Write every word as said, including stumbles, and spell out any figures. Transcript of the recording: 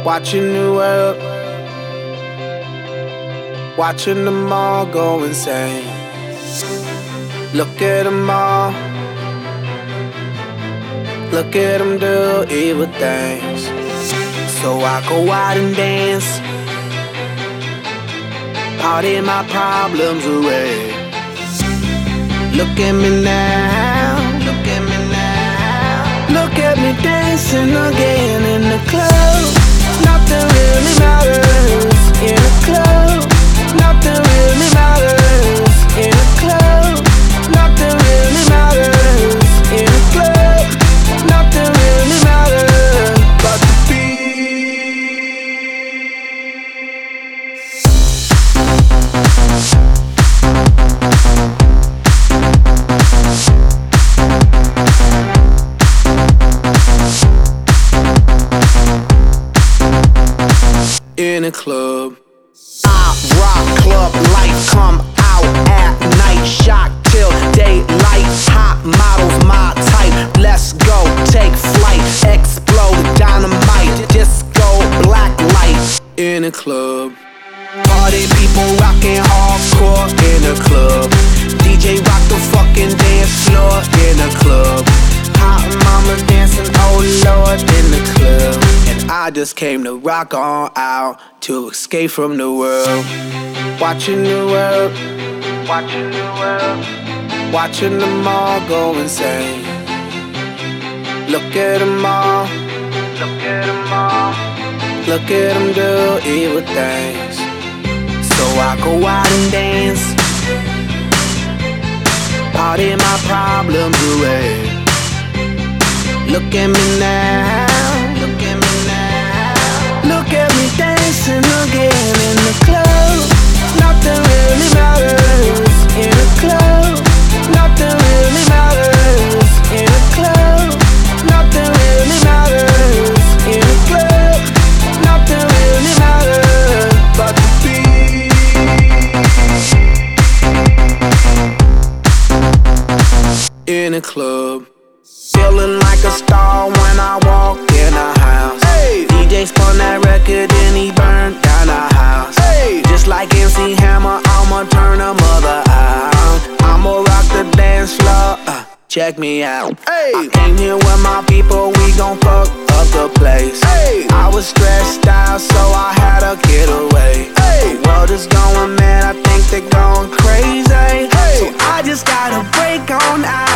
Watching the world, watching them all go insane. Look at them all, look at them do evil things. So I go out and dance, party my problems away. Look at me now, look at me now, look at me dancing again in the club. Nothing really matters in a club. Nothing really matters in a club. Nothing really matters in a club. Nothing really matters but the beat. In a club, I rock club life, come out at night, shock till daylight, hot models my type, let's go, take flight, explode, dynamite, disco, black light. In a club, party people rockin' hardcore in a club, D J rock the fucking dance floor in a club, hot mama dancing, oh lord, in the club. I just came to rock on out, to escape from the world. Watching the world, watching the world, watching them all go insane. Look at them all, look at them all, look at them do evil things. So I go out and dance, party my problems away. Look at me now, look at me. Look at me dancing again in the club. Nothing really matters in a club. Nothing really matters in a club. Nothing really matters in a club. Nothing really matters but the beat. In a club, feeling like a star when I walk in a house. Hey. D J spun that record and he burned down the house. Hey. Just like M C Hammer, I'ma turn a mother out. I'ma rock the dance floor, uh, check me out. Hey. I came here with my people, we gon' fuck up the place. Hey. I was stressed out, so I had to get away. Hey. The world is going mad, I think they're going crazy. Hey. So I just gotta break on out.